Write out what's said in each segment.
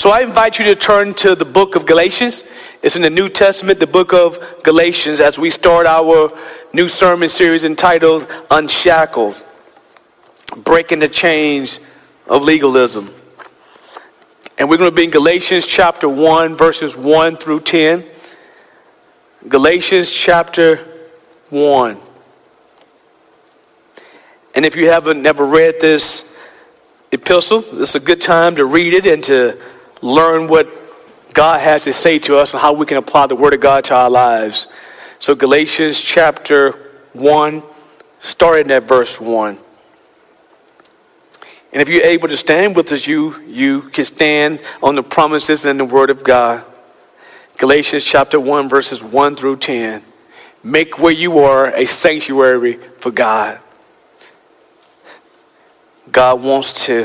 So I invite you to turn to the book of Galatians. It's in the New Testament, the book of Galatians, as we start our new sermon series entitled Unshackled, Breaking the Chains of Legalism. And we're going to be in Galatians chapter 1, verses 1 through 10. Galatians chapter 1. And if you haven't never read this epistle, it's a good time to read it and to learn what God has to say to us and how we can apply the Word of God to our lives. So Galatians chapter 1, starting at verse 1. And if you're able to stand with us, you can stand on the promises and the Word of God. Galatians chapter 1, verses 1 through 10. Make where you are a sanctuary for God. God wants to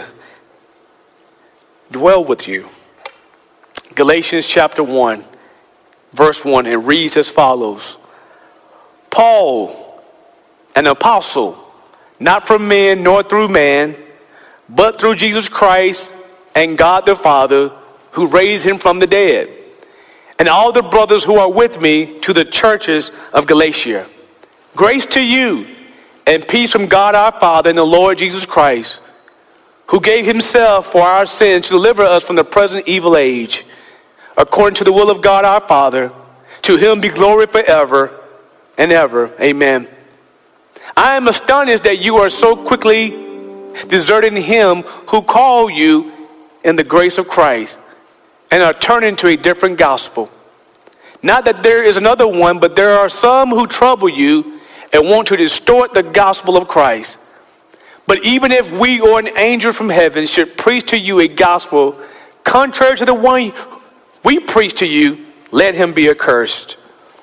dwell with you. Galatians chapter 1, verse 1, it reads as follows. Paul, an apostle, not from men nor through man, but through Jesus Christ and God the Father, who raised him from the dead, and all the brothers who are with me, to the churches of Galatia. Grace to you and peace from God our Father and the Lord Jesus Christ, who gave himself for our sins to deliver us from the present evil age, according to the will of God our Father. To him be glory forever and ever. Amen. I am astonished that you are so quickly deserting him who called you in the grace of Christ and are turning to a different gospel. Not that there is another one, but there are some who trouble you and want to distort the gospel of Christ. But even if we or an angel from heaven should preach to you a gospel contrary to the one we preach to you, let him be accursed.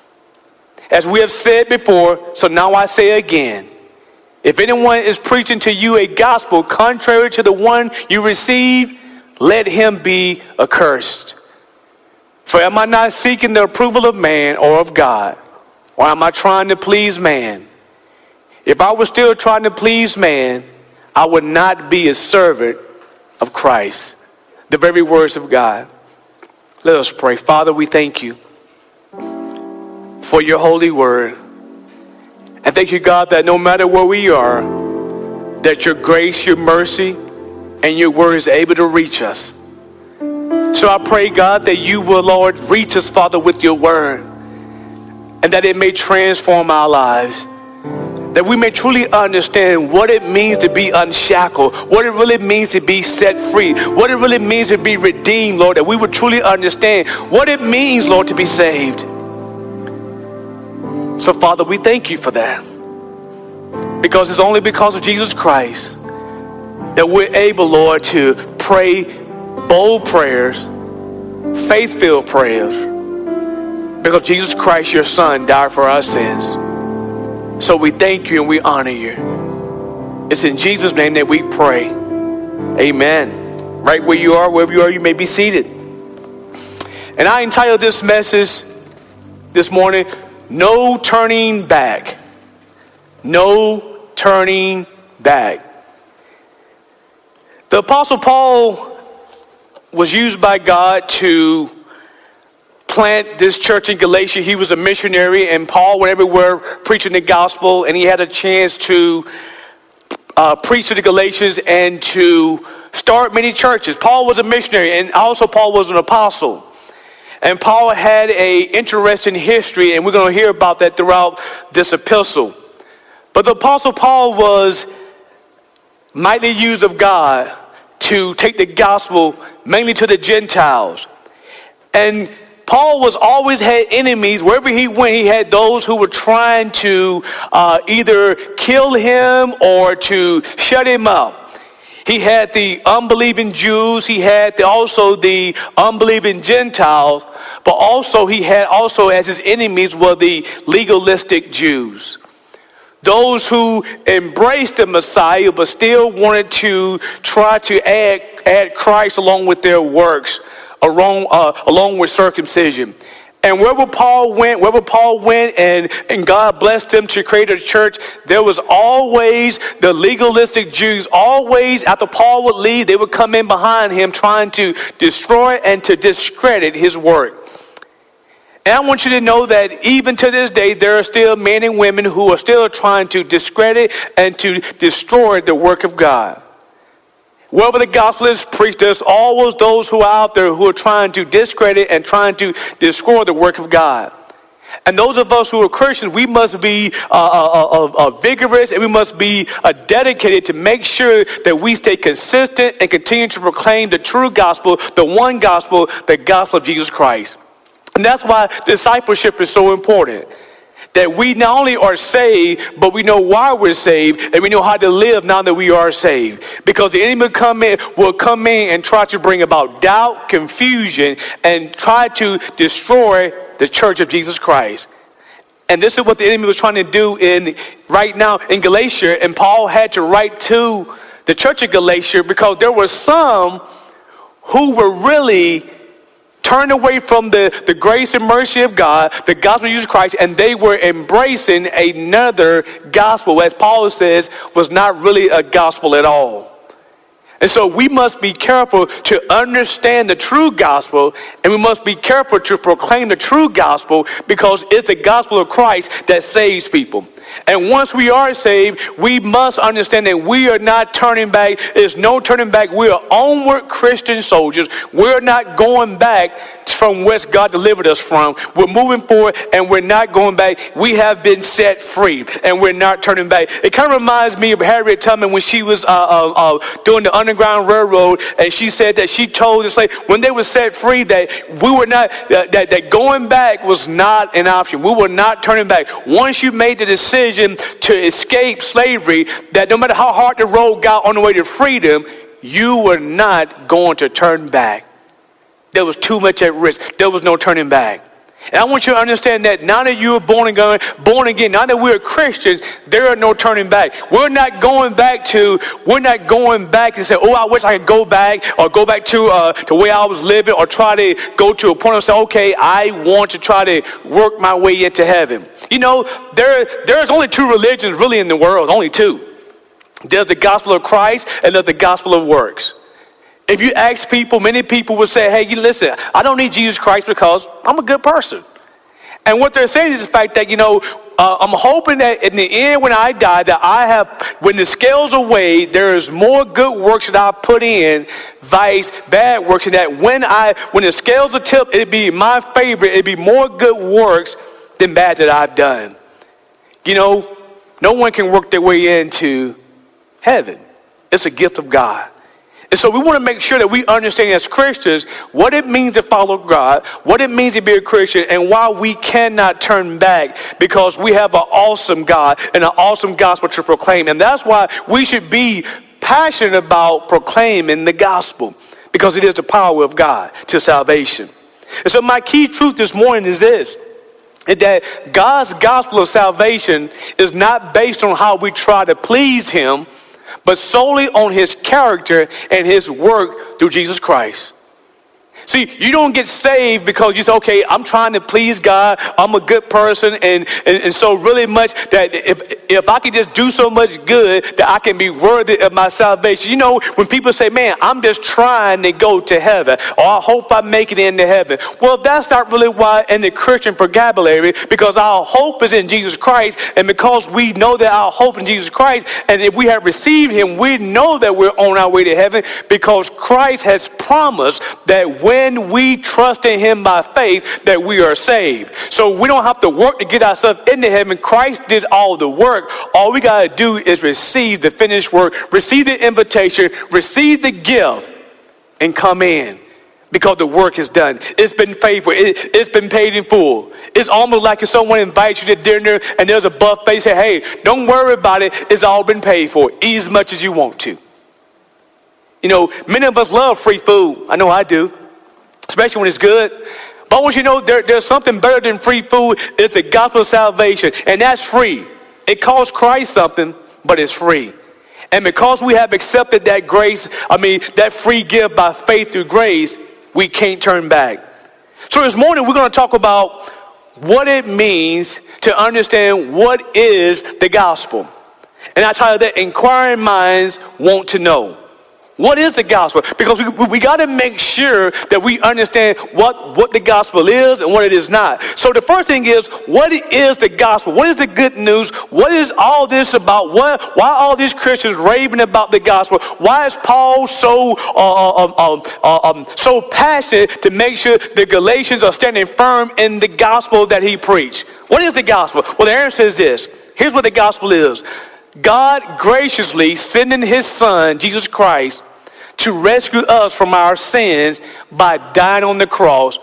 As we have said before, so now I say again, if anyone is preaching to you a gospel contrary to the one you received, let him be accursed. For am I not seeking the approval of man or of God? Or am I trying to please man? If I were still trying to please man, I would not be a servant of Christ. The very words of God. Let us pray. Father, we thank you for your holy word. And thank you, God, that no matter where we are, that your grace, your mercy, and your word is able to reach us. So I pray, God, that you will, Lord, reach us, Father, with your word, and that it may transform our lives. That we may truly understand what it means to be unshackled, what it really means to be set free, what it really means to be redeemed, Lord, that we would truly understand what it means, Lord, to be saved. So, Father, we thank you for that. Because it's only because of Jesus Christ that we're able, Lord, to pray bold prayers, faith-filled prayers, because Jesus Christ, your Son, died for our sins. So we thank you and we honor you. It's in Jesus' name that we pray. Amen. Right where you are, wherever you are, you may be seated. And I entitled this message this morning, No Turning Back. No Turning Back. The Apostle Paul was used by God to plant this church in Galatia. He was a missionary, and Paul went everywhere preaching the gospel, and he had a chance to preach to the Galatians and to start many churches. Paul was a missionary, and also Paul was an apostle. And Paul had an interesting history, and we're going to hear about that throughout this epistle. But the Apostle Paul was mightily used of God to take the gospel mainly to the Gentiles. And Paul was always had enemies. Wherever he went, he had those who were trying to either kill him or to shut him up. He had the unbelieving Jews. He had also the unbelieving Gentiles. But also he had also as his enemies were the legalistic Jews. Those who embraced the Messiah but still wanted to try to add Christ along with their works, along with circumcision. And wherever Paul went and God blessed him to create a church, there was always the legalistic Jews. Always after Paul would leave, they would come in behind him trying to destroy and to discredit his work. And I want you to know that even to this day, there are still men and women who are still trying to discredit and to destroy the work of God. Wherever the gospel is preached, there's always those who are out there who are trying to discredit and trying to destroy the work of God. And those of us who are Christians, we must be vigorous and we must be dedicated to make sure that we stay consistent and continue to proclaim the true gospel, the one gospel, the gospel of Jesus Christ. And that's why discipleship is so important. That we not only are saved, but we know why we're saved, and we know how to live now that we are saved. Because the enemy will come in and try to bring about doubt, confusion, and try to destroy the church of Jesus Christ. And this is what the enemy was trying to do right now in Galatia. And Paul had to write to the church of Galatia because there were some who were really turned away from the grace and mercy of God, the gospel of Jesus Christ, and they were embracing another gospel, as Paul says, was not really a gospel at all. And so we must be careful to understand the true gospel, and we must be careful to proclaim the true gospel because it's the gospel of Christ that saves people. And once we are saved, we must understand that we are not turning back. There's no turning back. We are onward Christian soldiers. We're not going back from where God delivered us from. We're moving forward and we're not going back. We have been set free and we're not turning back. It kind of reminds me of Harriet Tubman when she was doing the Underground Railroad, and she said that she told us, like, when they were set free, that we were not, that going back was not an option. We were not turning back. Once you made the decision to escape slavery, that no matter how hard the road got on the way to freedom, you were not going to turn back. There was too much at risk. There was no turning back. And I want you to understand that now that you are born again, now that we're Christians, there are no turning back. We're not going back and say, oh, I wish I could go back or go back to the way I was living, or try to go to a point and say, okay, I want to try to work my way into heaven. You know, there's only two religions really in the world, only two. There's the gospel of Christ and there's the gospel of works. If you ask people, many people will say, hey, listen, I don't need Jesus Christ because I'm a good person. And what they're saying is the fact that, I'm hoping that in the end when I die, that when the scales are weighed, there is more good works that I put in, vice, bad works, and that when the scales are tipped, it'd be my favorite, it'd be more good works than bad that I've done. No one can work their way into heaven. It's a gift of God. And so we want to make sure that we understand as Christians what it means to follow God, what it means to be a Christian, and why we cannot turn back, because we have an awesome God and an awesome gospel to proclaim. And that's why we should be passionate about proclaiming the gospel, because it is the power of God to salvation. And so my key truth this morning is this, is that God's gospel of salvation is not based on how we try to please him, but solely on his character and his work through Jesus Christ. See, you don't get saved because you say, okay, I'm trying to please God, I'm a good person, and so really much that if I can just do so much good that I can be worthy of my salvation. When people say, man, I'm just trying to go to heaven, or I hope I make it into heaven. Well, that's not really why in the Christian vocabulary, because our hope is in Jesus Christ, and because we know that our hope in Jesus Christ, and if we have received him, we know that we're on our way to heaven, because Christ has promised that when we trust in him by faith, that we are saved. So we don't have to work to get ourselves into heaven. Christ did all the work. All we got to do is receive the finished work, receive the invitation, receive the gift, and come in. Because the work is done. It's been paid for. It's been paid in full. It's almost like if someone invites you to dinner and there's a buffet, say, hey, don't worry about it. It's all been paid for. Eat as much as you want to. Many of us love free food. I know I do. Especially when it's good. But I want you to know there's something better than free food. It's the gospel of salvation. And that's free. It costs Christ something, but it's free. And because we have accepted that free gift by faith through grace, we can't turn back. So this morning we're going to talk about what it means to understand what is the gospel. And I tell you that inquiring minds want to know. What is the gospel? Because we got to make sure that we understand what the gospel is and what it is not. So the first thing is, what is the gospel? What is the good news? What is all this about? Why all these Christians raving about the gospel? Why is Paul so passionate to make sure the Galatians are standing firm in the gospel that he preached? What is the gospel? Well, the answer is this. Here's what the gospel is. God graciously sending his son, Jesus Christ, to rescue us from our sins by dying on the cross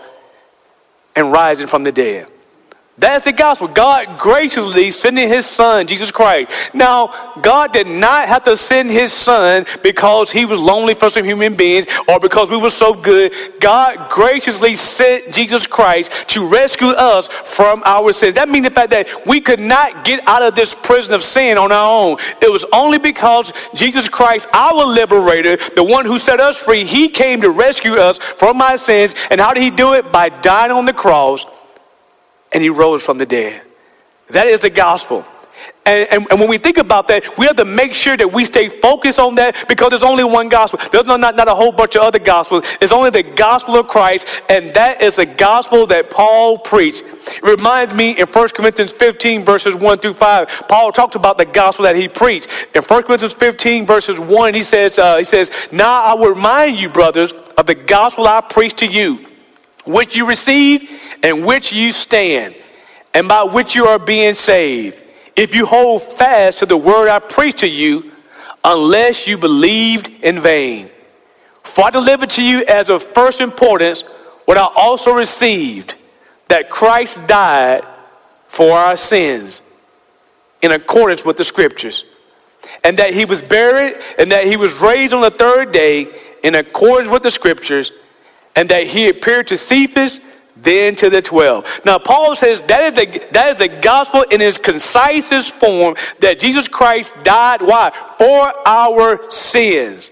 and rising from the dead. That's the gospel. God graciously sending his son, Jesus Christ. Now, God did not have to send his son because he was lonely for some human beings or because we were so good. God graciously sent Jesus Christ to rescue us from our sins. That means the fact that we could not get out of this prison of sin on our own. It was only because Jesus Christ, our liberator, the one who set us free, he came to rescue us from our sins. And how did he do it? By dying on the cross. And he rose from the dead. That is the gospel. And when we think about that, we have to make sure that we stay focused on that because there's only one gospel. There's not a whole bunch of other gospels. It's only the gospel of Christ, and that is the gospel that Paul preached. It reminds me in 1 Corinthians 15, verses 1 through 5, Paul talked about the gospel that he preached. In 1 Corinthians 15, verses 1, he says, "Now I will remind you, brothers, of the gospel I preached to you, which you received and which you stand, and by which you are being saved, if you hold fast to the word I preached to you, unless you believed in vain. For I delivered to you as of first importance what I also received, that Christ died for our sins in accordance with the scriptures, and that he was buried, and that he was raised on the third day in accordance with the scriptures, and that he appeared to Cephas, then to the 12. Now, Paul says that is the gospel in its concisest form, that Jesus Christ died, why? For our sins.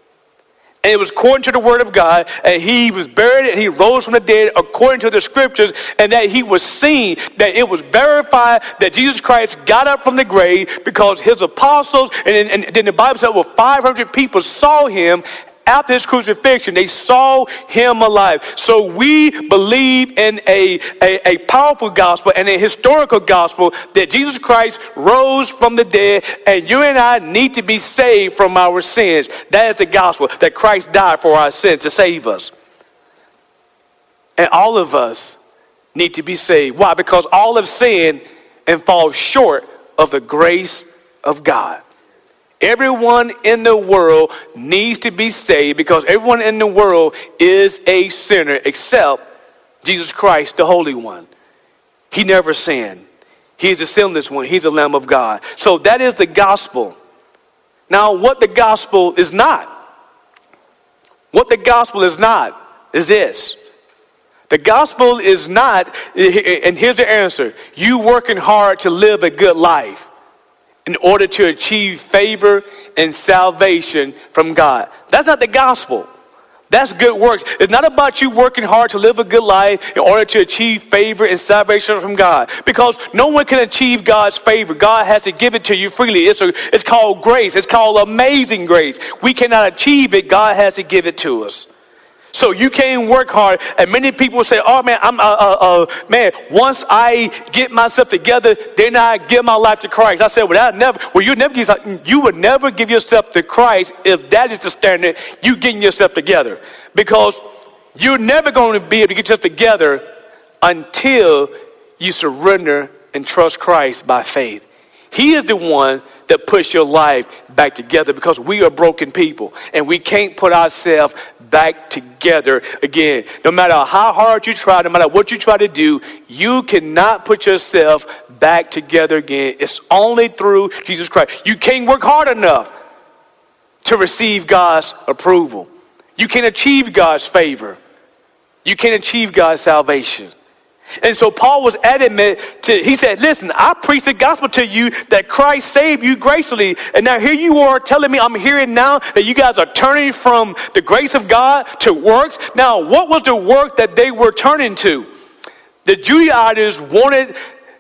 And it was according to the word of God, and he was buried and he rose from the dead according to the scriptures, and that he was seen, that it was verified that Jesus Christ got up from the grave because his apostles, and then the Bible said over 500 people saw him after his crucifixion. They saw him alive. So we believe in a powerful gospel and a historical gospel that Jesus Christ rose from the dead, and you and I need to be saved from our sins. That is the gospel, that Christ died for our sins to save us. And all of us need to be saved. Why? Because all have sinned and fall short of the grace of God. Everyone in the world needs to be saved because everyone in the world is a sinner except Jesus Christ, the Holy One. He never sinned. He is the sinless one. He's the Lamb of God. So that is the gospel. Now, what the gospel is not. What the gospel is not is this. The gospel is not, and here's the answer, you working hard to live a good life in order to achieve favor and salvation from God. That's not the gospel. That's good works. It's not about you working hard to live a good life in order to achieve favor and salvation from God. Because no one can achieve God's favor. God has to give it to you freely. It's called grace. It's called amazing grace. We cannot achieve it. God has to give it to us. So you can't work hard, and many people say, "Oh man, once I get myself together, then I give my life to Christ." I said, you would never give yourself to Christ if that is the standard. You getting yourself together, because you're never going to be able to get yourself together until you surrender and trust Christ by faith. He is the one that puts your life back together, because we are broken people and we can't put ourselves back together again. No matter how hard you try, no matter what you try to do, you cannot put yourself back together again. It's only through Jesus Christ. You can't work hard enough to receive God's approval. You can't achieve God's favor. You can't achieve God's salvation. And so Paul was adamant he said, listen, I preach the gospel to you that Christ saved you gracefully. And now here you are telling me, I'm hearing now that you guys are turning from the grace of God to works. Now, what was the work that they were turning to? The Judaizers wanted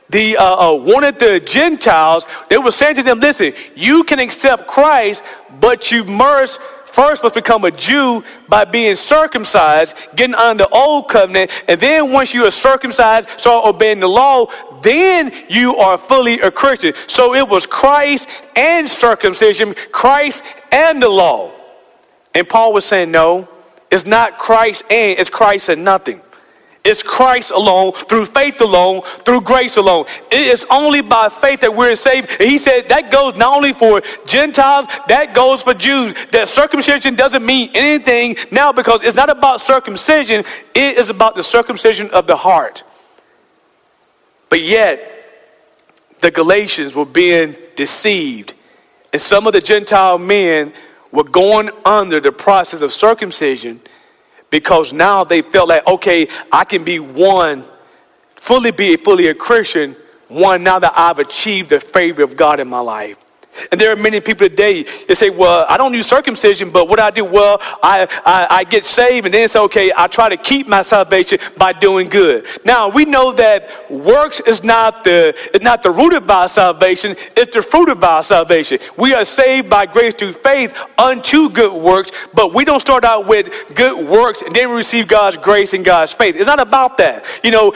the Gentiles. They were saying to them, listen, you can accept Christ, but you first must become a Jew by being circumcised, getting under the old covenant, and then once you are circumcised, start obeying the law, then you are fully a Christian. So it was Christ and circumcision, Christ and the law. And Paul was saying, no, it's not Christ and, it's Christ and nothing. It's Christ alone, through faith alone, through grace alone. It is only by faith that we're saved. And he said that goes not only for Gentiles, that goes for Jews. That circumcision doesn't mean anything now because it's not about circumcision. It is about the circumcision of the heart. But yet, the Galatians were being deceived. And some of the Gentile men were going under the process of circumcision because now they felt like, okay, I can be fully a Christian, now that I've achieved the favor of God in my life. And there are many people today that say, well, I don't do circumcision, but what I do, well, I get saved, and then it's okay, I try to keep my salvation by doing good. Now, we know that works is not the root of our salvation, it's the fruit of our salvation. We are saved by grace through faith unto good works, but we don't start out with good works and then we receive God's grace and God's faith. It's not about that.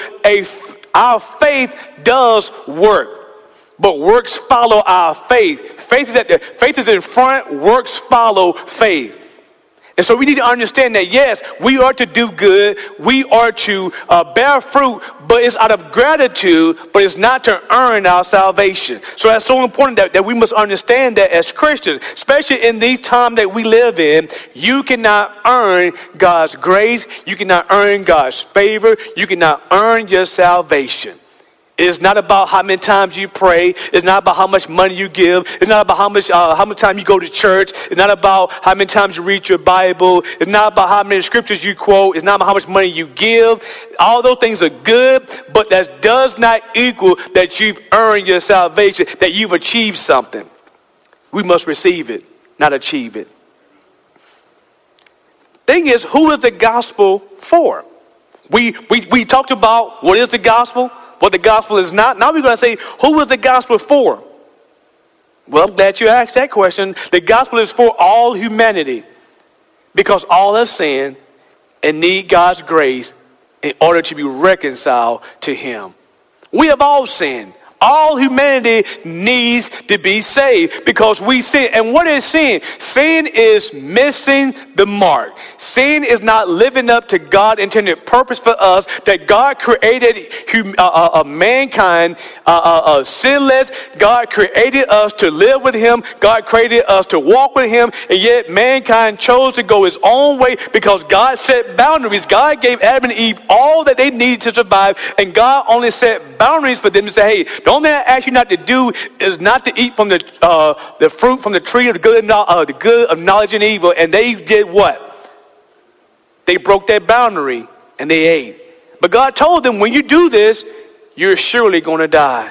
Our faith does work. But works follow our faith. Faith is in front, works follow faith. And so we need to understand that, yes, we are to do good. We are to bear fruit, but it's out of gratitude, but it's not to earn our salvation. So that's so important that we must understand that as Christians, especially in these times that we live in, you cannot earn God's grace. You cannot earn God's favor. You cannot earn your salvation. It's not about how many times you pray. It's not about how much money you give. It's not about how much time you go to church. It's not about how many times you read your Bible. It's not about how many scriptures you quote. It's not about how much money you give. All those things are good, but that does not equal that you've earned your salvation, that you've achieved something. We must receive it, not achieve it. Thing is, who is the gospel for? We talked about what is the gospel, what the gospel is not. Now we're going to say, who is the gospel for? Well, I'm glad you asked that question. The gospel is for all humanity because all have sinned and need God's grace in order to be reconciled to him. We have all sinned. All humanity needs to be saved because we sin. And what is sin? Sin is missing the mark. Sin is not living up to God's intended purpose for us, that God created mankind sinless. God created us to live with him. God created us to walk with him. And yet mankind chose to go his own way because God set boundaries. God gave Adam and Eve all that they needed to survive. And God only set boundaries for them to say, hey, the only thing I ask you not to do is not to eat from the fruit from the tree of the good of knowledge and evil. And they did what? They broke that boundary and they ate. But God told them, when you do this, you're surely going to die.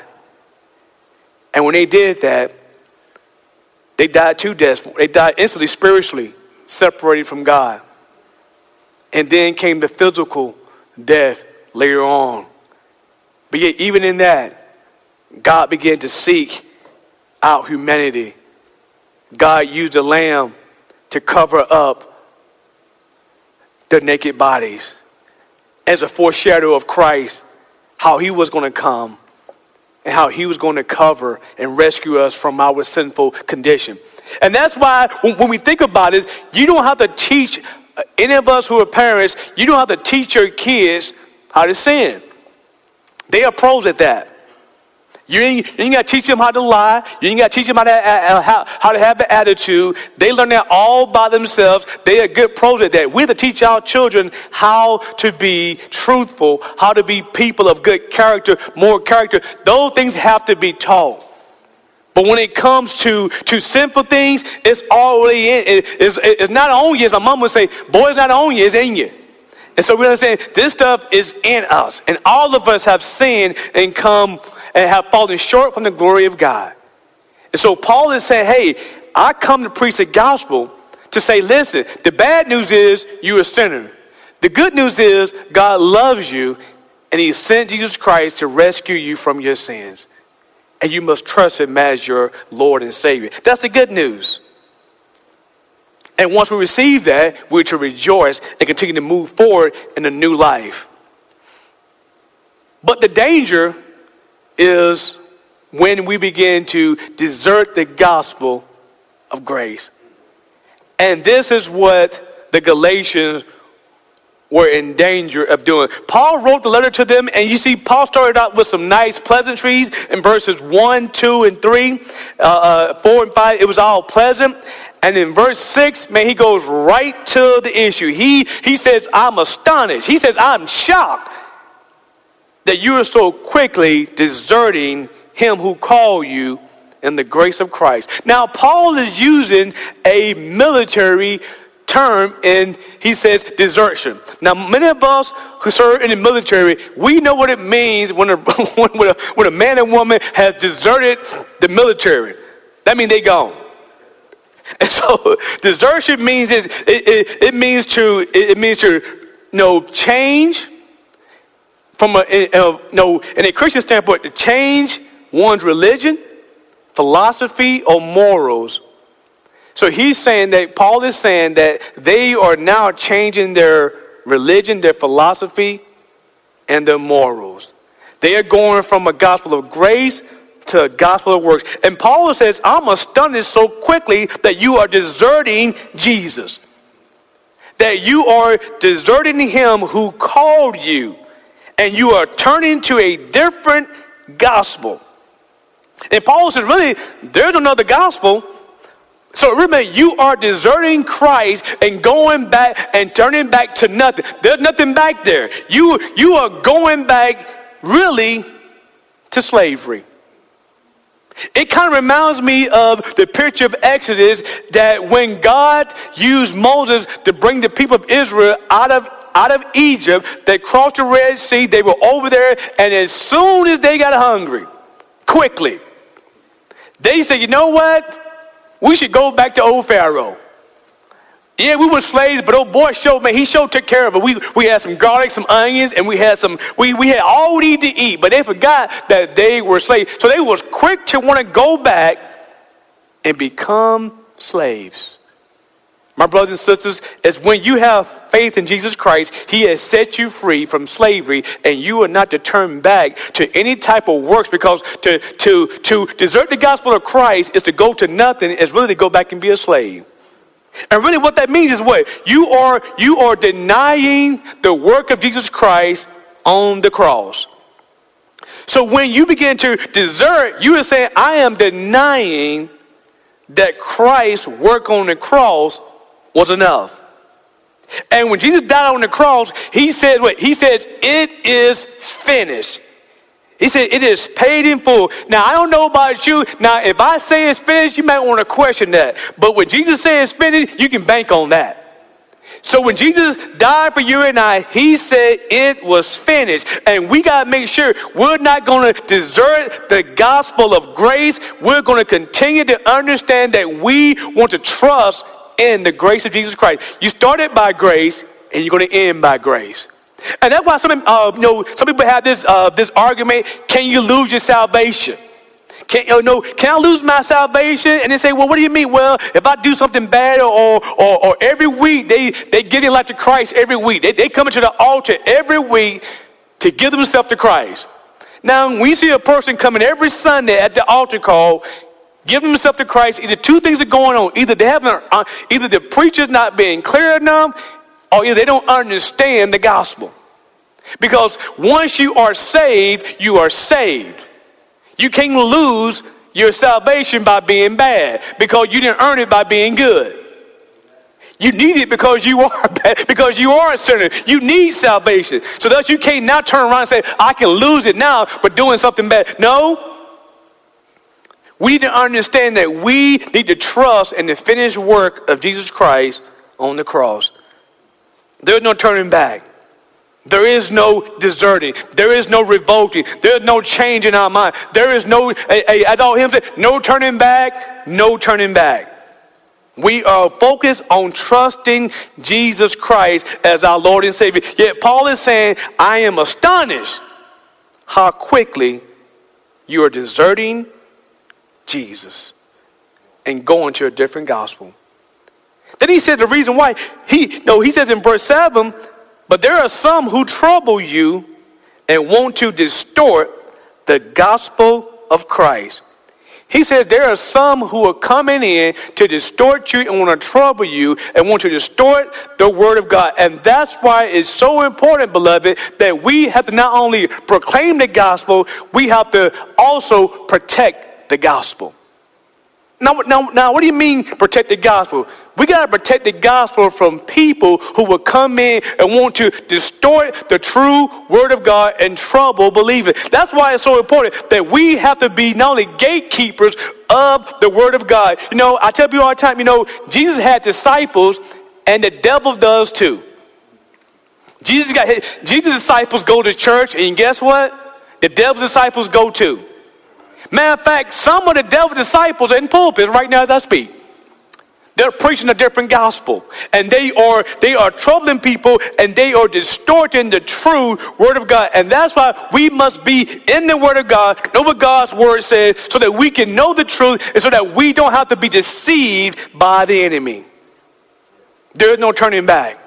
And when they did that, they died two deaths. They died instantly, spiritually, separated from God. And then came the physical death later on. But yet, even in that, God began to seek out humanity. God used a lamb to cover up their naked bodies as a foreshadow of Christ, how he was going to come and how he was going to cover and rescue us from our sinful condition. And that's why when we think about it, you don't have to teach any of us who are parents, you don't have to teach your kids how to sin. They are pros at that. You ain't got to teach them how to lie. You ain't got to teach them how to have an attitude. They learn that all by themselves. They are good pros at that. We have to teach our children how to be truthful, how to be people of good character, moral character. Those things have to be taught. But when it comes to simple things, it's already in. It's not on you. As my mom would say, boy, it's not on you, it's in you. And so we understand this stuff is in us. And all of us have sinned and come and have fallen short from the glory of God. And so Paul is saying, hey, I come to preach the gospel to say, listen, the bad news is you're a sinner. The good news is God loves you and he sent Jesus Christ to rescue you from your sins. And you must trust him as your Lord and Savior. That's the good news. And once we receive that, we're to rejoice and continue to move forward in a new life. But the danger is when we begin to desert the gospel of grace. And this is what the Galatians were in danger of doing. Paul wrote the letter to them, and you see Paul started out with some nice pleasantries in verses 1, 2, and 3, 4 and 5. It was all pleasant. And in verse 6, man, he goes right to the issue. He says, I'm astonished. He says, I'm shocked that you are so quickly deserting him who called you in the grace of Christ. Now, Paul is using a military term, and he says desertion. Now, many of us who serve in the military, we know what it means when a man and woman has deserted the military. That means they gone. And so desertion means it means to change from in a Christian standpoint, to change one's religion, philosophy, or morals. So Paul is saying that they are now changing their religion, their philosophy, and their morals. They are going from a gospel of grace to a gospel of works. And Paul says, I'm astonished so quickly that you are deserting Jesus. That you are deserting him who called you. And you are turning to a different gospel. And Paul says, really, there's another gospel. So remember, you are deserting Christ and going back and turning back to nothing. There's nothing back there. You are going back really to slavery. It kind of reminds me of the picture of Exodus, that when God used Moses to bring the people of Israel out of Egypt, they crossed the Red Sea, they were over there, and as soon as they got hungry, quickly, they said, you know what? We should go back to old Pharaoh. Yeah, we were slaves, but old boy he took care of it. We had some garlic, some onions, and we had all we need to eat, but they forgot that they were slaves. So they was quick to want to go back and become slaves. My brothers and sisters, it's when you have faith in Jesus Christ, he has set you free from slavery, and you are not to turn back to any type of works, because to desert the gospel of Christ is to go to nothing, is really to go back and be a slave. And really what that means is what? You are denying the work of Jesus Christ on the cross. So when you begin to desert, you are saying, I am denying that Christ's work on the cross was enough. And when Jesus died on the cross, he says what? He says, it is finished. He said, it is paid in full. Now, I don't know about you. Now, if I say it's finished, you might want to question that. But when Jesus says it's finished, you can bank on that. So when Jesus died for you and I, he said it was finished. And we got to make sure we're not going to desert the gospel of grace. We're going to continue to understand that we want to trust in the grace of Jesus Christ. You started by grace, and you're going to end by grace. And that's why some people have this argument: can you lose your salvation? Can I lose my salvation? And they say, well, what do you mean? Well, if I do something bad, or every week they give their life to Christ every week. They come into the altar every week to give themselves to Christ. Now, when we see a person coming every Sunday at the altar call, give themselves to Christ, either two things are going on: either either the preacher's not being clear enough, or either they don't understand the gospel. Because once you are saved, you are saved. You can't lose your salvation by being bad, because you didn't earn it by being good. You need it because you are bad, because you are a sinner. You need salvation. So thus you can't now turn around and say, I can lose it now by doing something bad. No. We need to understand that we need to trust in the finished work of Jesus Christ on the cross. There's no turning back. There is no deserting. There is no revolting. There is no change in our mind. There is no, as all hymns say, no turning back, no turning back. We are focused on trusting Jesus Christ as our Lord and Savior. Yet Paul is saying, I am astonished how quickly you are deserting Jesus and going to a different gospel. Then he said the reason why. He says in verse 7, but there are some who trouble you and want to distort the gospel of Christ. He says there are some who are coming in to distort you and want to trouble you and want to distort the word of God. And that's why it's so important, beloved, that we have to not only proclaim the gospel, we have to also protect the gospel. Now, what do you mean protect the gospel? We got to protect the gospel from people who will come in and want to distort the true word of God and trouble believers. That's why it's so important that we have to be not only gatekeepers of the word of God. I tell people all the time, Jesus had disciples and the devil does too. Jesus' disciples go to church, and guess what? The devil's disciples go too. Matter of fact, some of the devil's disciples are in pulpits right now as I speak. They're preaching a different gospel, and they are troubling people, and they are distorting the true word of God. And that's why we must be in the word of God, know what God's word says, so that we can know the truth, and so that we don't have to be deceived by the enemy. There is no turning back.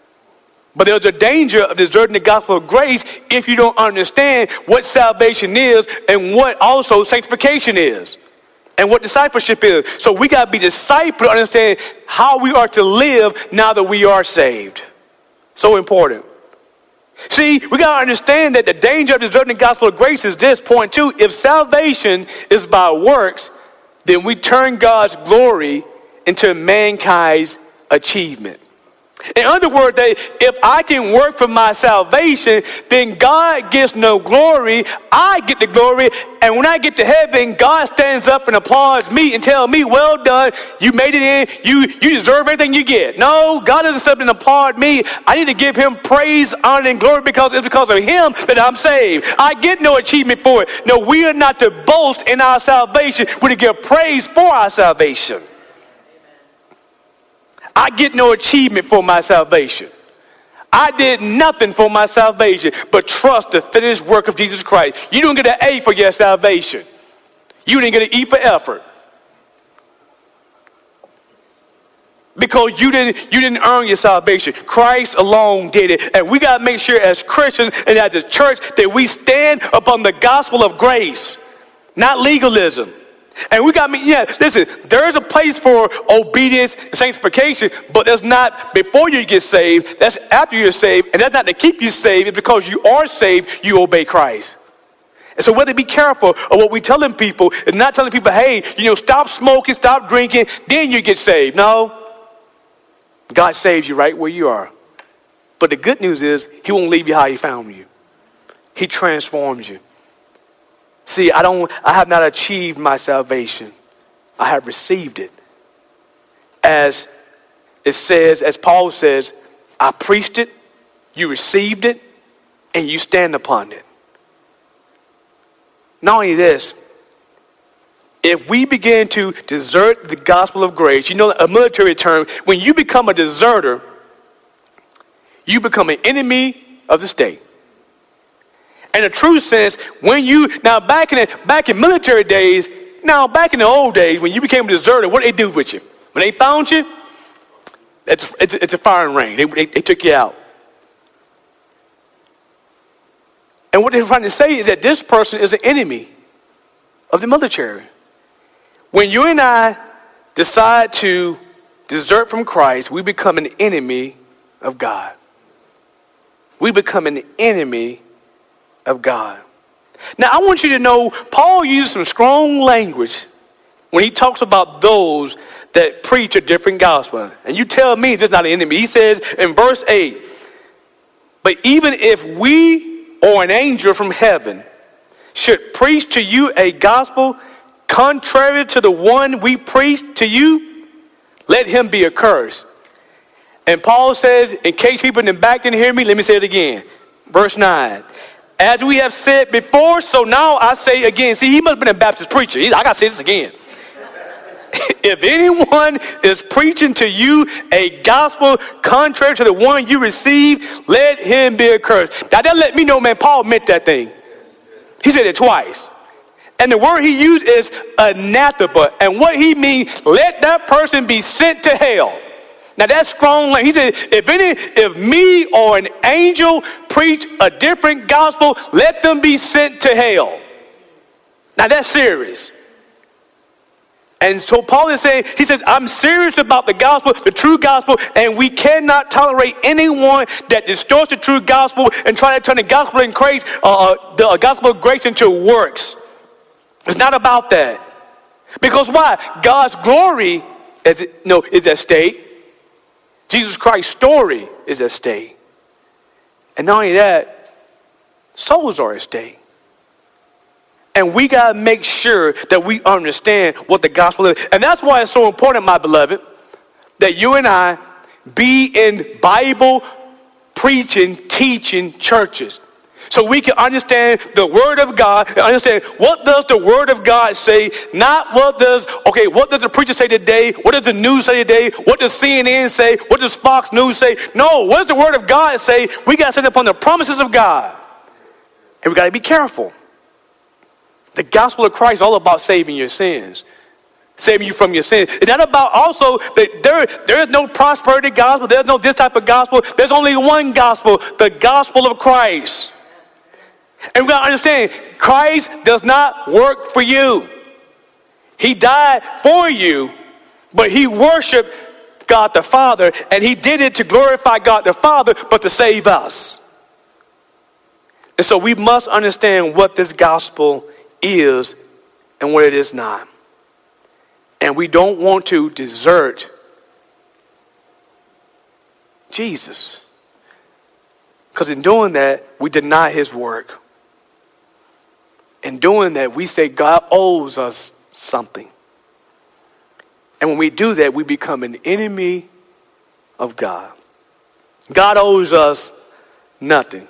But there's a danger of deserting the gospel of grace if you don't understand what salvation is and what also sanctification is and what discipleship is. So we got to be discipled to understand how we are to live now that we are saved. So important. See, we got to understand that the danger of deserting the gospel of grace is this, point 2. If salvation is by works, then we turn God's glory into mankind's achievement. In other words, that if I can work for my salvation, then God gets no glory. I get the glory. And when I get to heaven, God stands up and applauds me and tells me, well done, you made it in. You deserve everything you get. No, God doesn't step and applaud me. I need to give him praise, honor, and glory because it's because of him that I'm saved. I get no achievement for it. No, we are not to boast in our salvation. We're to give praise for our salvation. I get no achievement for my salvation. I did nothing for my salvation but trust the finished work of Jesus Christ. You don't get an A for your salvation. You didn't get an E for effort. Because you didn't earn your salvation. Christ alone did it. And we got to make sure as Christians and as a church that we stand upon the gospel of grace, not legalism. And we got listen, there is a place for obedience and sanctification, but that's not before you get saved. That's after you're saved. And that's not to keep you saved. It's because you are saved, you obey Christ. And so we have to be careful of what we're telling people. It's not telling people, hey, stop smoking, stop drinking, then you get saved. No. God saves you right where you are. But the good news is he won't leave you how he found you. He transforms you. See, I have not achieved my salvation. I have received it. As it says, as Paul says, I preached it, you received it, and you stand upon it. Not only this, if we begin to desert the gospel of grace, a military term, when you become a deserter, you become an enemy of the state. In a true sense, back in military days, back in the old days, when you became a deserter, what did they do with you? When they found you, it's a firing range. They took you out. And what they're trying to say is that this person is an enemy of the military. When you and I decide to desert from Christ, we become an enemy of God. We become an enemy of God. Now, I want you to know, Paul used some strong language when he talks about those that preach a different gospel. And you tell me this is not an enemy. He says in verse 8, but even if we or an angel from heaven should preach to you a gospel contrary to the one we preach to you, let him be accursed. And Paul says, in case people in the back didn't hear me, let me say it again. Verse 9. As we have said before, so now I say again. See, he must have been a Baptist preacher. I got to say this again. If anyone is preaching to you a gospel contrary to the one you received, let him be accursed. Now that let me know, man, Paul meant that thing. He said it twice. And the word he used is anathema. And what he means, let that person be sent to hell. Now that's strong. He said, if me or an angel preach a different gospel, let them be sent to hell. Now that's serious. And so Paul is saying, he says, I'm serious about the gospel, the true gospel, and we cannot tolerate anyone that distorts the true gospel and try to turn the gospel of grace, the gospel of grace into works. It's not about that. Because why? God's glory is at stake. Jesus Christ's story is at stake. And not only that, souls are at stake. And we got to make sure that we understand what the gospel is. And that's why it's so important, my beloved, that you and I be in Bible preaching, teaching churches. So we can understand the word of God and understand what does the word of God say, not what does the preacher say today, what does the news say today, what does CNN say, what does Fox News say? No, what does the word of God say? We got to stand upon the promises of God. And we got to be careful. The gospel of Christ is all about saving your sins. Saving you from your sins. It's not about also that there is no prosperity gospel. There's no this type of gospel. There's only one gospel, the gospel of Christ. And we got to understand, Christ does not work for you. He died for you, but he worshiped God the Father, and he did it to glorify God the Father, but to save us. And so we must understand what this gospel is and what it is not. And we don't want to desert Jesus. Because in doing that, we deny his work. In doing that, we say God owes us something. And when we do that, we become an enemy of God. God owes us nothing.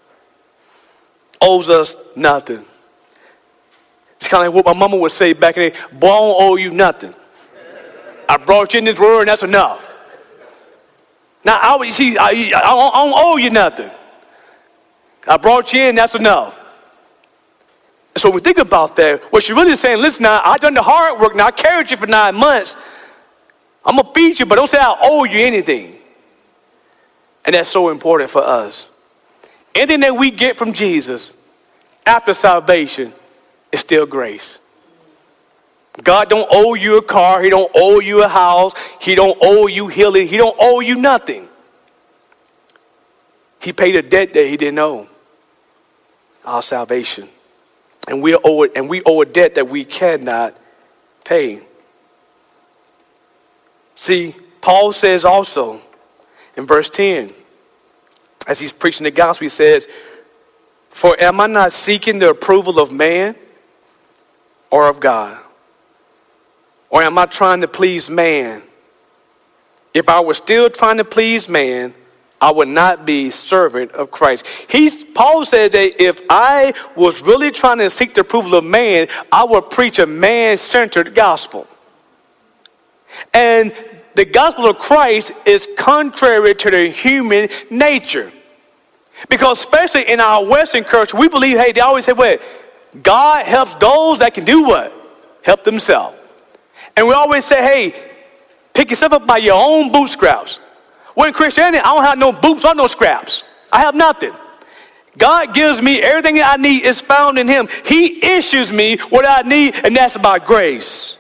Owes us nothing. It's kind of like what my mama would say back in the day, boy, I don't owe you nothing. I brought you in this world and that's enough. Now, I don't owe you nothing. I brought you in, that's enough. So when we think about that, what she's really saying, listen now, I've done the hard work, now I carried you for 9 months. I'm going to feed you, but don't say I owe you anything. And that's so important for us. Anything that we get from Jesus after salvation is still grace. God don't owe you a car. He don't owe you a house. He don't owe you healing. He don't owe you nothing. He paid a debt that he didn't owe. Our salvation. And we owe a debt that we cannot pay. See, Paul says also in verse 10, as he's preaching the gospel, he says, for am I not seeking the approval of man or of God? Or am I trying to please man? If I were still trying to please man, I would not be servant of Christ. Paul says that if I was really trying to seek the approval of man, I would preach a man-centered gospel. And the gospel of Christ is contrary to the human nature. Because especially in our Western culture, we believe, they always say, what? God helps those that can do what? Help themselves. And we always say, pick yourself up by your own bootstraps. Well, in Christianity, I don't have no boots or no scraps. I have nothing. God gives me everything that I need is found in him. He issues me what I need, and that's by grace.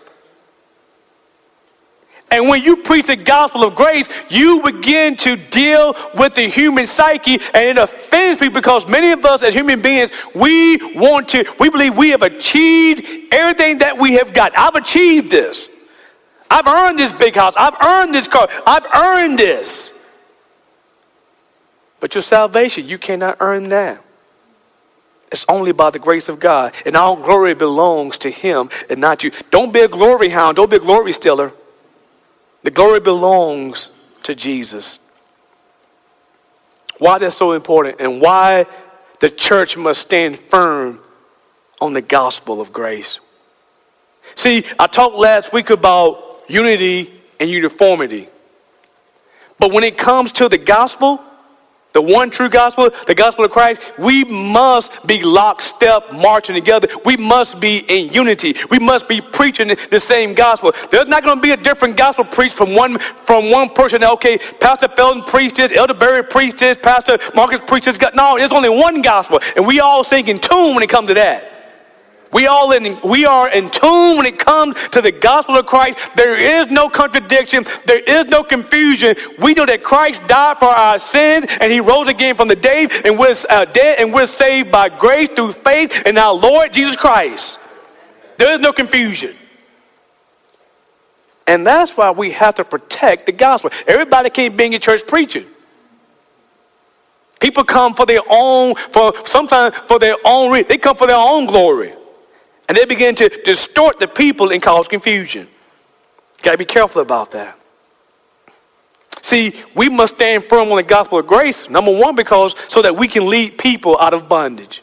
And when you preach the gospel of grace, you begin to deal with the human psyche, and it offends people because many of us as human beings, we believe we have achieved everything that we have got. I've achieved this. I've earned this big house. I've earned this car. I've earned this. But your salvation, you cannot earn that. It's only by the grace of God. And all glory belongs to him and not you. Don't be a glory hound. Don't be a glory stealer. The glory belongs to Jesus. Why that's so important and why the church must stand firm on the gospel of grace. See, I talked last week about unity and uniformity. But when it comes to the gospel, the one true gospel, the gospel of Christ, we must be lockstep marching together. We must be in unity. We must be preaching the same gospel. There's not going to be a different gospel preached from one person. Okay, Pastor Felton preached this, Elder Berry preached this, Pastor Marcus preached this. No, there's only one gospel, and we all sing in tune when it comes to that. We are in tune when it comes to the gospel of Christ. There is no contradiction. There is no confusion. We know that Christ died for our sins and he rose again from the dead and we're saved by grace through faith in our Lord Jesus Christ. There is no confusion. And that's why we have to protect the gospel. Everybody can't be in your church preaching. People come for their own, sometimes for their own reason. They come for their own glory. And they begin to distort the people and cause confusion. Got to be careful about that. See, we must stand firm on the gospel of grace. Number one, because so that we can lead people out of bondage.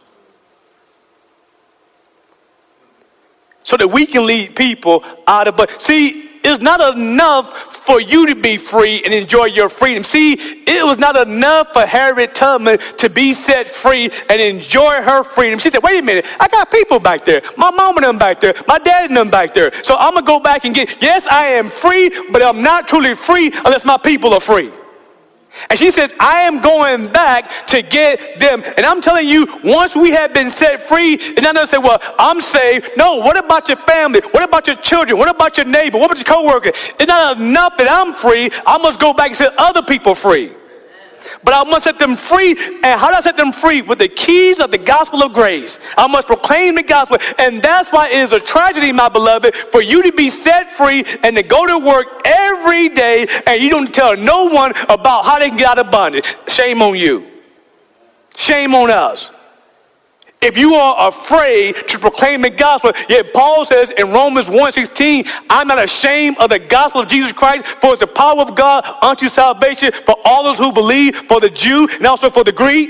So that we can lead people out of bondage. See, it's not enough for you to be free and enjoy your freedom. See, it was not enough for Harriet Tubman to be set free and enjoy her freedom. She said, wait a minute, I got people back there. My mom and them back there. My dad and them back there. So I'm going to go back and yes, I am free, but I'm not truly free unless my people are free. And she says, I am going back to get them. And I'm telling you, once we have been set free, and I don't say, well, I'm saved. No, what about your family? What about your children? What about your neighbor? What about your coworker? It's not enough that I'm free. I must go back and set other people free. But I must set them free. And how do I set them free? With the keys of the gospel of grace. I must proclaim the gospel. And that's why it is a tragedy, my beloved, for you to be set free and to go to work every day and you don't tell no one about how they can get out of bondage. Shame on you. Shame on us. If you are afraid to proclaim the gospel, yet Paul says in Romans 1:16, I'm not ashamed of the gospel of Jesus Christ, for it's the power of God unto salvation for all those who believe, for the Jew and also for the Greek.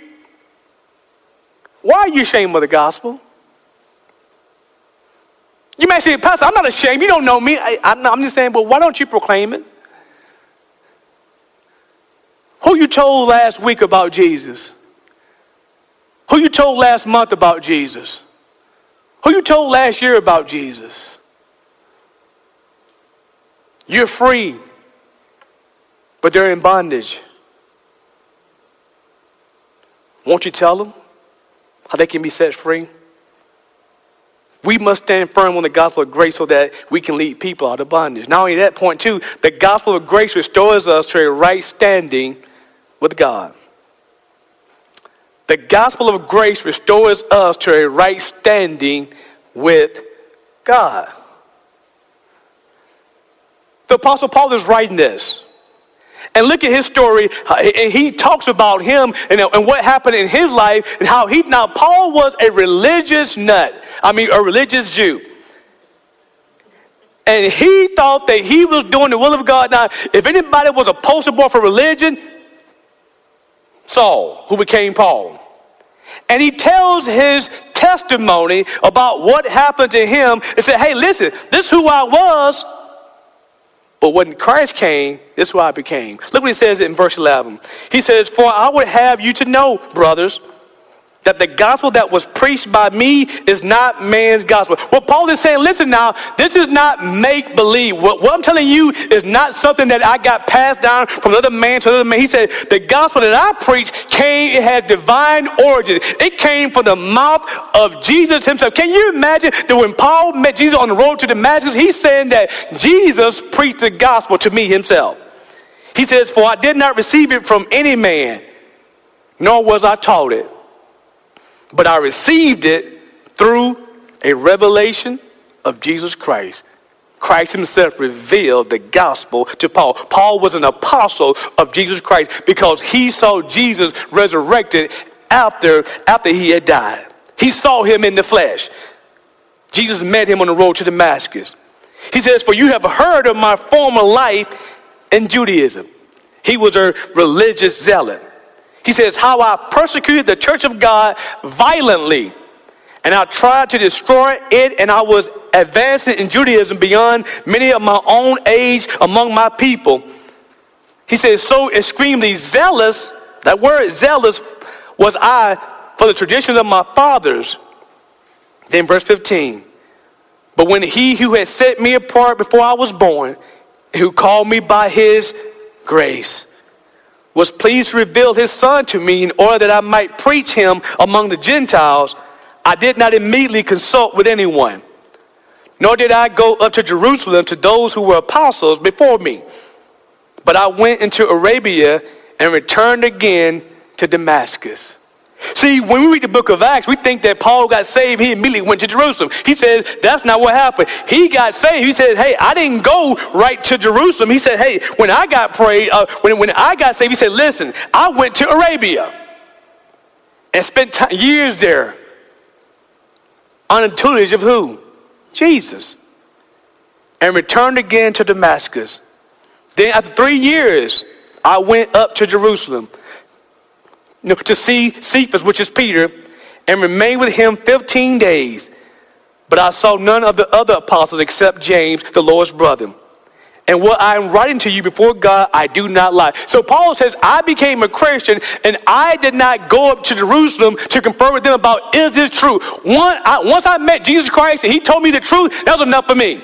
Why are you ashamed of the gospel? You may say, Pastor, I'm not ashamed. You don't know me. I'm just saying, well, why don't you proclaim it? Who you told last week about Jesus? Who you told last month about Jesus? Who you told last year about Jesus? You're free, but they're in bondage. Won't you tell them how they can be set free? We must stand firm on the gospel of grace so that we can lead people out of bondage. Not only that, point two, the gospel of grace restores us to a right standing with God. The gospel of grace restores us to a right standing with God. The Apostle Paul is writing this. And look at his story. And he talks about him and what happened in his life and how Paul was a religious nut. A religious Jew. And he thought that he was doing the will of God. Now, if anybody was a poster boy for religion, Saul, who became Paul. And he tells his testimony about what happened to him and said, hey, listen, this is who I was. But when Christ came, this is who I became. Look what he says in verse 11. He says, for I would have you to know, brothers, that the gospel that was preached by me is not man's gospel. What Paul is saying, listen now, this is not make-believe. What I'm telling you is not something that I got passed down from another man to another man. He said, the gospel that I preach it has divine origin. It came from the mouth of Jesus himself. Can you imagine that when Paul met Jesus on the road to Damascus, he's saying that Jesus preached the gospel to me himself. He says, for I did not receive it from any man, nor was I taught it. But I received it through a revelation of Jesus Christ. Christ himself revealed the gospel to Paul. Paul was an apostle of Jesus Christ because he saw Jesus resurrected after he had died. He saw him in the flesh. Jesus met him on the road to Damascus. He says, for you have heard of my former life in Judaism. He was a religious zealot. He says, how I persecuted the church of God violently. And I tried to destroy it, and I was advancing in Judaism beyond many of my own age among my people. He says, so extremely zealous, that word zealous, was I for the traditions of my fathers. Then verse 15. But when he who had set me apart before I was born, who called me by his grace, was pleased to reveal his son to me in order that I might preach him among the Gentiles, I did not immediately consult with anyone, nor did I go up to Jerusalem to those who were apostles before me. But I went into Arabia and returned again to Damascus. See, when we read the book of Acts, we think that Paul got saved, he immediately went to Jerusalem. He said, that's not what happened. He got saved. He said, hey, I didn't go right to Jerusalem. He said, hey, when I got when I got saved, he said, listen, I went to Arabia and spent years there under the tutelage of who? Jesus. And returned again to Damascus. Then after 3 years, I went up to Jerusalem to see Cephas, which is Peter, and remained with him 15 days. But I saw none of the other apostles except James, the Lord's brother. And what I am writing to you before God, I do not lie. So Paul says, I became a Christian, and I did not go up to Jerusalem to confer with them about, is this true? Once I met Jesus Christ and he told me the truth, that was enough for me.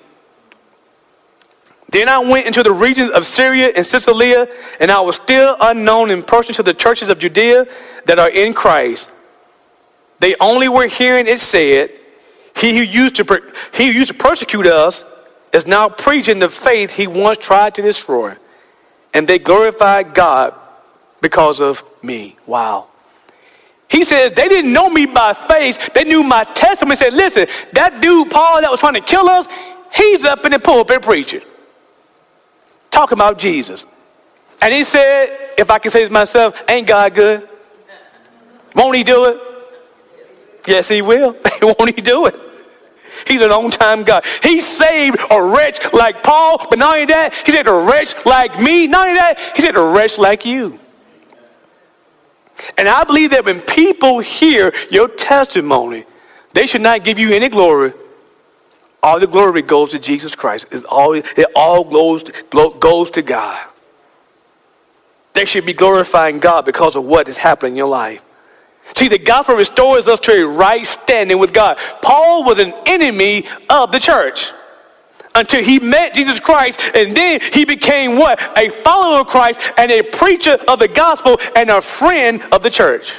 Then I went into the regions of Syria and Cilicia, and I was still unknown in person to the churches of Judea that are in Christ. They only were hearing it said, he who used to persecute us is now preaching the faith he once tried to destroy. And they glorified God because of me. Wow. He says they didn't know me by face. They knew my testimony. Said, listen, that dude Paul that was trying to kill us, he's up in the pulpit preaching. Talking about Jesus. And he said, if I can say this myself, ain't God good? Won't he do it? Yes, he will. Won't he do it? He's an on-time God. He saved a wretch like Paul, but not only that, he saved a wretch like me. Not only that, he saved a wretch like you. And I believe that when people hear your testimony, they should not give you any glory. All the glory goes to Jesus Christ. It all goes to God. They should be glorifying God because of what is happening in your life. See, the gospel restores us to a right standing with God. Paul was an enemy of the church until he met Jesus Christ, and then he became what? A follower of Christ and a preacher of the gospel and a friend of the church.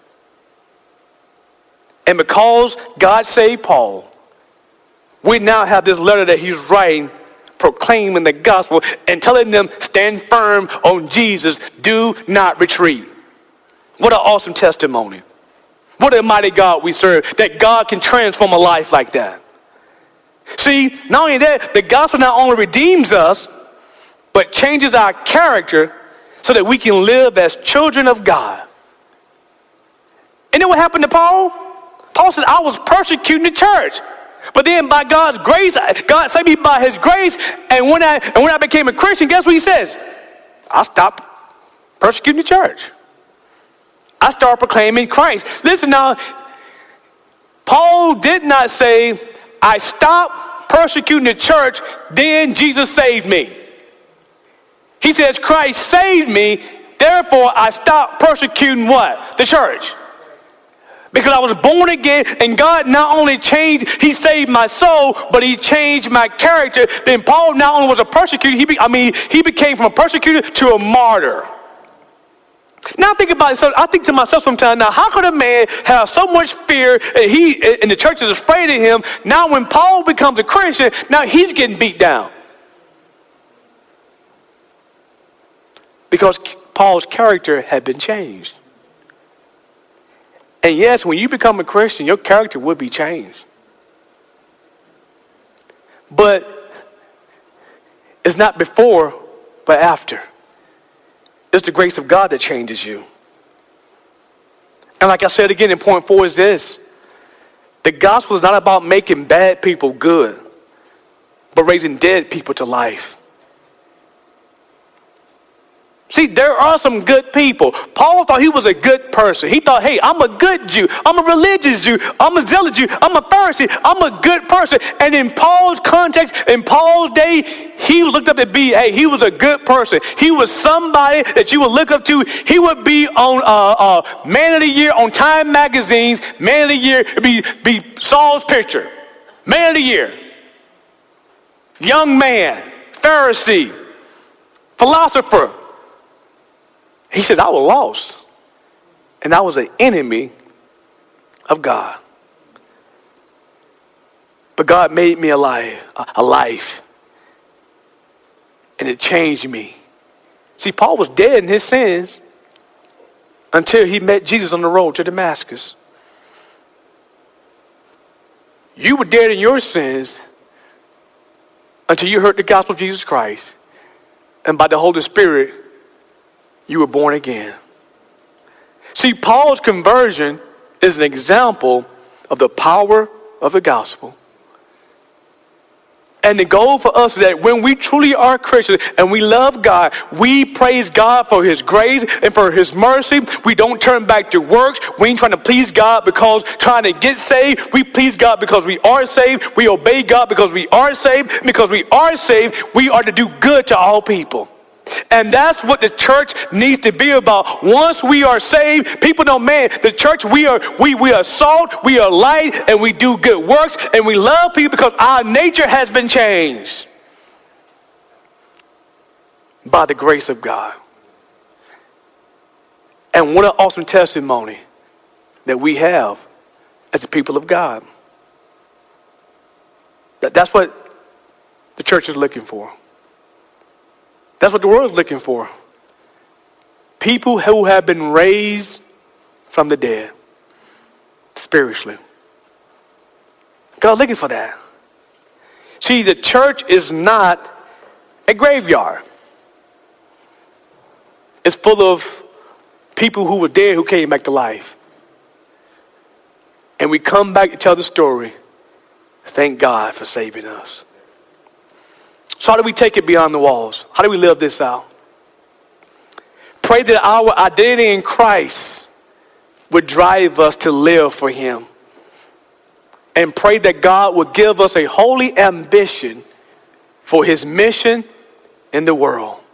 And because God saved Paul, we now have this letter that he's writing, proclaiming the gospel and telling them, stand firm on Jesus. Do not retreat. What an awesome testimony. What a mighty God we serve, that God can transform a life like that. See, not only that, the gospel not only redeems us, but changes our character so that we can live as children of God. And then what happened to Paul? Paul said, I was persecuting the church. But then by God's grace, God saved me by his grace. And when I became a Christian, guess what he says? I stopped persecuting the church. I started proclaiming Christ. Listen now, Paul did not say, I stopped persecuting the church, then Jesus saved me. He says, Christ saved me, therefore I stopped persecuting what? The church. Because I was born again, and God not only changed, he saved my soul, but he changed my character. Then Paul not only was a persecutor, he became from a persecutor to a martyr. Now think about it. So I think to myself sometimes, now how could a man have so much fear and the church is afraid of him? Now when Paul becomes a Christian, now he's getting beat down. Because Paul's character had been changed. And yes, when you become a Christian, your character would be changed. But it's not before, but after. It's the grace of God that changes you. And like I said again in point 4 is this. The gospel is not about making bad people good, but raising dead people to life. See, there are some good people. Paul thought he was a good person. He thought, hey, I'm a good Jew. I'm a religious Jew. I'm a zealot Jew. I'm a Pharisee. I'm a good person. And in Paul's context, in Paul's day, he was looked up to be, hey, he was a good person. He was somebody that you would look up to. He would be on Man of the Year on Time magazines. Man of the Year would be Saul's picture. Man of the Year. Young man. Pharisee. Philosopher. He says, I was lost, and I was an enemy of God. But God made me alive, and it changed me. See, Paul was dead in his sins until he met Jesus on the road to Damascus. You were dead in your sins until you heard the gospel of Jesus Christ, and by the Holy Spirit, you were born again. See, Paul's conversion is an example of the power of the gospel. And the goal for us is that when we truly are Christians and we love God, we praise God for his grace and for his mercy. We don't turn back to works. We ain't trying to please God because trying to get saved. We please God because we are saved. We obey God because we are saved. Because we are saved, we are to do good to all people. And that's what the church needs to be about. Once we are saved, people know, man, the church, we are salt, we are light, and we do good works, and we love people because our nature has been changed by the grace of God. And what an awesome testimony that we have as the people of God. That's what the church is looking for. That's what the world is looking for. People who have been raised from the dead, spiritually. God's looking for that. See, the church is not a graveyard. It's full of people who were dead who came back to life. And we come back to tell the story. Thank God for saving us. So how do we take it beyond the walls? How do we live this out? Pray that our identity in Christ would drive us to live for him. And pray that God would give us a holy ambition for his mission in the world.